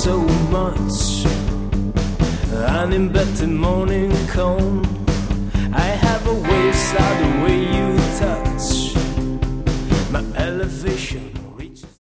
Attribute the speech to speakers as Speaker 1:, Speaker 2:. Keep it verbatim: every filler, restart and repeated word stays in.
Speaker 1: so much. And in bed the morning comes.